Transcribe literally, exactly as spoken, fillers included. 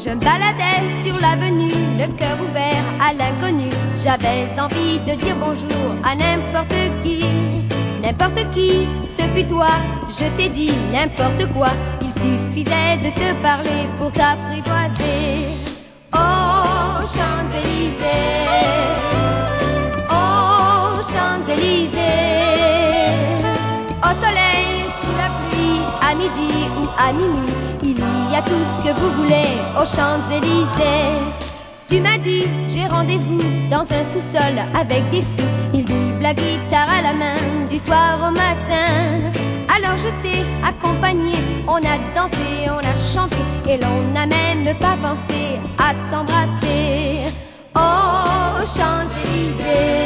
Je me baladais sur l'avenue, le cœur ouvert à l'inconnu. J'avais envie de dire bonjour à n'importe qui. N'importe qui, ce fut toi, je t'ai dit n'importe quoi. Il suffisait de te parler pour t'apprivoiser. Oh, Champs-Élysées, oh, Champs-Élysées. Au soleil, sous la pluie, à midi ou à minuit, il y a tout ce que vous voulez aux Champs-Élysées. Tu m'as dit, j'ai rendez-vous dans un sous-sol avec des fous. Ils vivent la guitare à la main du soir au matin. Alors je t'ai accompagné, on a dansé, on a chanté, et l'on n'a même pas pensé à s'embrasser. Oh, Champs-Élysées.